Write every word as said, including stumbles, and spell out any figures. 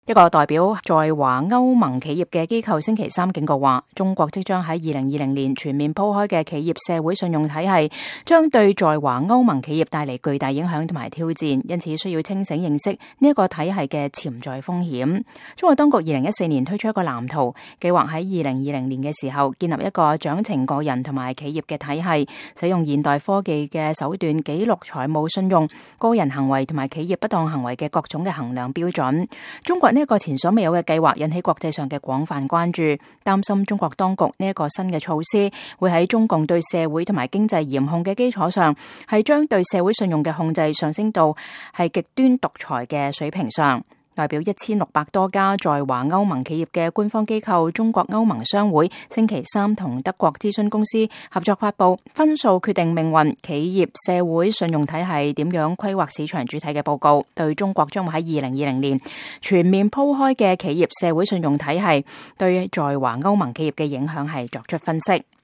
一個代表在華歐盟企業嘅機構星期三警告話，中國即將喺二零二零年全面鋪開嘅企業社會信用體系，將對在華歐盟企業帶嚟巨大影響同埋挑戰，因此需要清醒認識呢一個體系嘅潛在風險。中國當局二零一四年推出一個藍圖，計劃喺二零二零年嘅時候建立一個獎懲個人同埋企業嘅體系，使用現代科技嘅手段記錄財務信用、個人行為同埋企業不當行為嘅各種嘅衡量標準。中國呢一個前所未有嘅計劃引起國際上嘅廣泛關注，擔心中國當局呢一個新嘅措施會喺中共對社會同埋經濟嚴控嘅基礎上，係將對社會信用嘅控制上升到係極端獨裁嘅水平上。代表一千六百多家在華歐盟企業嘅官方機構中國歐盟商會星期三同德國諮詢公司合作發布分數決定命運，企業社會信用體系點樣規劃市場主體嘅報告，對中國將會喺二零二零年全面鋪開嘅企業社會信用體系對在華歐盟企業嘅影響係作出分析。